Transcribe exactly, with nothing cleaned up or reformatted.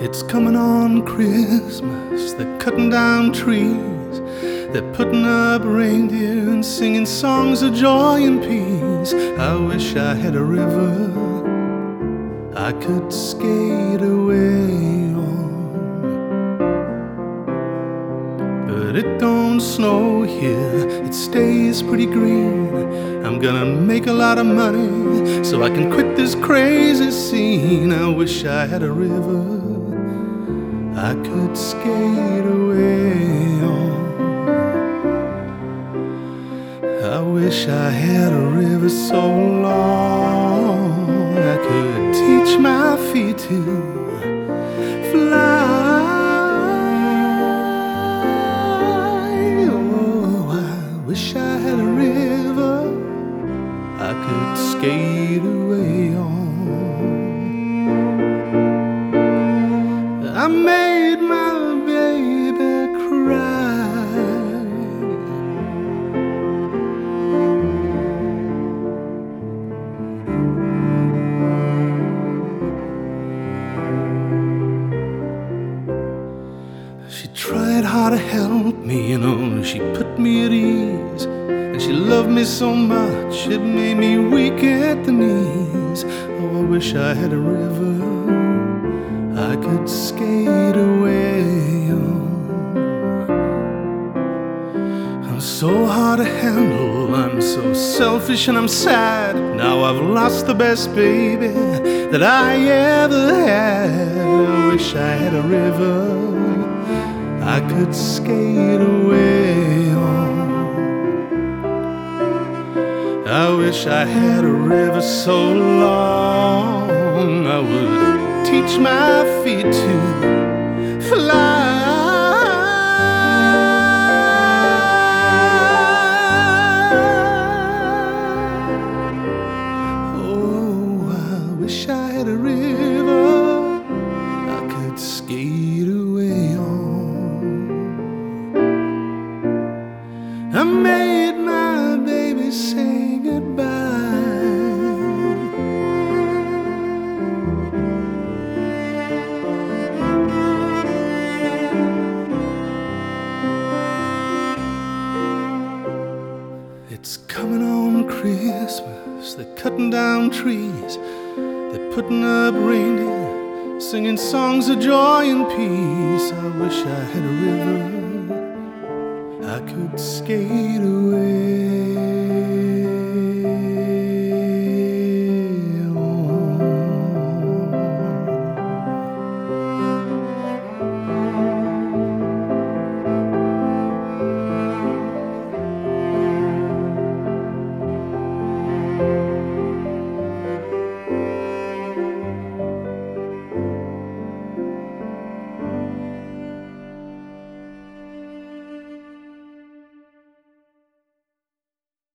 It's coming on Christmas, they're cutting down trees, they're putting up reindeer and singing songs of joy and peace. I wish I had a river I could skate away on, but it don't snow here, it stays pretty green. I'm gonna make a lot of money so I can quit this crazy scene. I wish I had a river I could skate away on. I wish I had a river so long I could teach my feet to fly. Oh, I wish I had a river I could skate away on. I made my baby cry. She tried hard to help me, you know, she put me at ease, and she loved me so much it made me weak at the knees. Oh, I wish I had a river I could skate away on. I'm so hard to handle, I'm so selfish and I'm sad. Now I've lost the best baby that I ever had. I wish I had a river I could skate away on. I wish I had a river so long I would teach my feet to fly. Oh, I wish I had a river I could skate away on. I made my baby say goodbye. It's coming on Christmas, they're cutting down trees, they're putting up reindeer, singing songs of joy and peace. I wish I had a river I could skate away